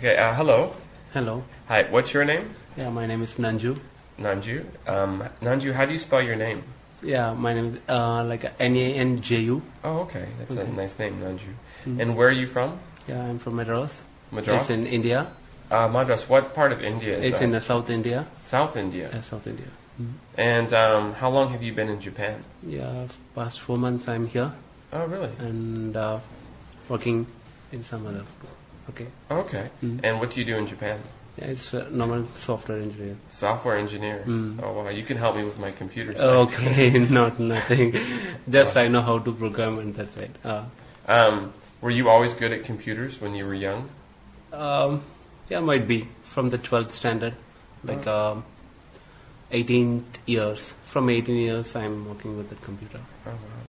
Okay, hello. Hello. Hi, what's your name? Yeah, my name is Nanju. Nanju. Nanju, how do you spell your name? Yeah, my name is Nanju. Oh, okay. That's a nice name, Nanju. Mm. And where are you from? Yeah, I'm from Madras. Madras? It's in India. Madras. What part of India is It's that? in South India. South India. Yeah, South India. Mm. And how long have you been in Japan? Yeah, past 4 months I'm here Oh, really? and working in some other. Okay. Okay. Mm. And what do you do in Japan? Yeah, it's a normal software engineer. Software engineer. Mm. Oh, wow. You can help me with my computer side. Okay, nothing. Just I know how to program and that's it. Were you always good at computers when you were young? Yeah, might be from the 12th standard, like 18 years. From 18 years, I'm working with the computer. Oh, wow.